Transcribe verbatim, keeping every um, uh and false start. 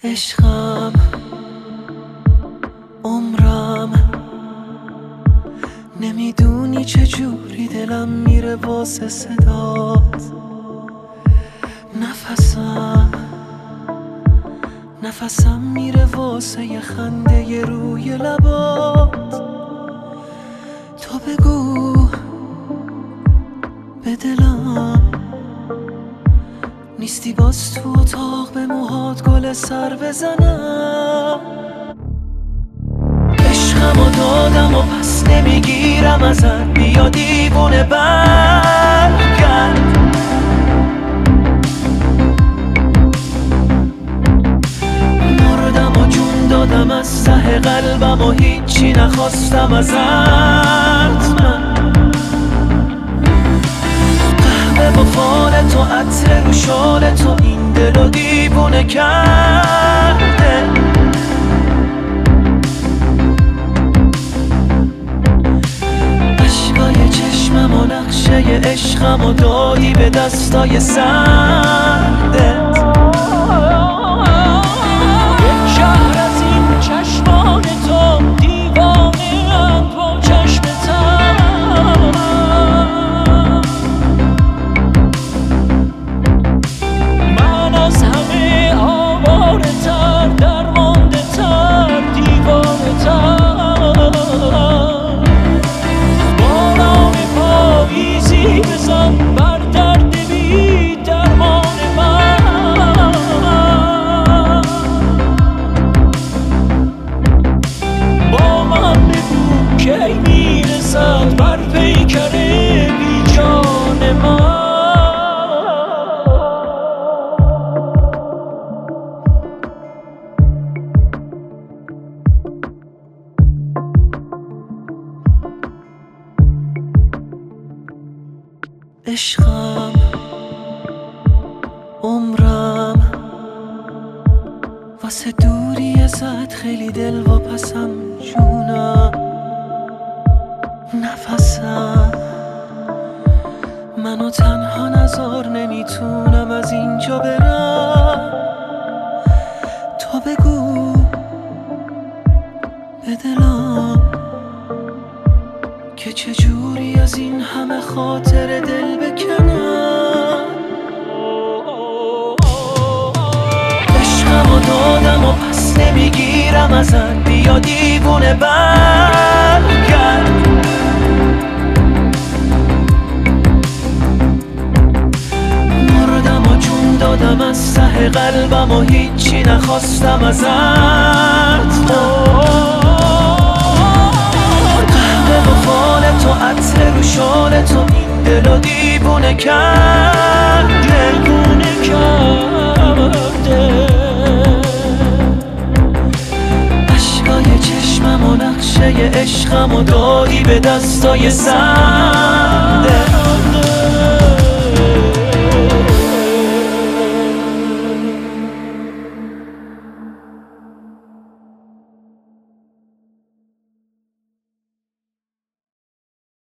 عشقم عمرم، نمیدونی چجوری دلم میره واسه صدات. نفسم نفسم میره واسه یه خنده ی روی لبات. تو بگو به دلم نیستی باز تو اتاق به موهات گل سر بزنم. عشقم و دادم و پس نمیگیرم ازت، بیا دیوونه برگرد. مردم و جون دادم از ته قلبم و هیچی نخواستم ازت. من قهوه با فال تو، عطر رو شال تو، این دلو دیوونه کرده. اشکای چشمم و نقشه عشقم و دادی به دستای سردت. یک شهر از این چشمان تو، دیوانه اند با چشم تر. من از همه آواره تر، درمانده تر، دیوانه تر. باران پاییزی بزن بر درد بی درمان من. با من بگو کی میرسد بر پیکر بی جان من. عشقم عمرم، واسه دوری ازت خیلی دل واپسم جونم. نفسم منو تنها نذار، نمیتونم از اینجا برم. تو بگو به دلم که چجوری از این همه خاطر دل بکنم. عشقم و دادم و پس نمیگیرم ازت، بیا دیوونه برگرد. مردم و جون دادم از ته قلبم و هیچی نخواستم ازت. تو عطر رو شال تو، این دلو دیوونه کرد، دیوونه کرده. اشکای چشمم و نقشه عشقم و دادی به دستای سرده.